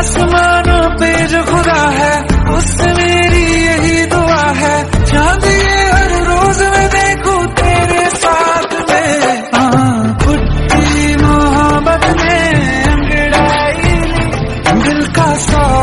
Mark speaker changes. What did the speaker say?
Speaker 1: आसमानों पे जो खुदा है उससे मेरी यही दुआ है, चांद ये हर रोज मैं देखूं तेरे साथ में। फुट्टी मोहब्बत में अंगड़ाई दिल का सौ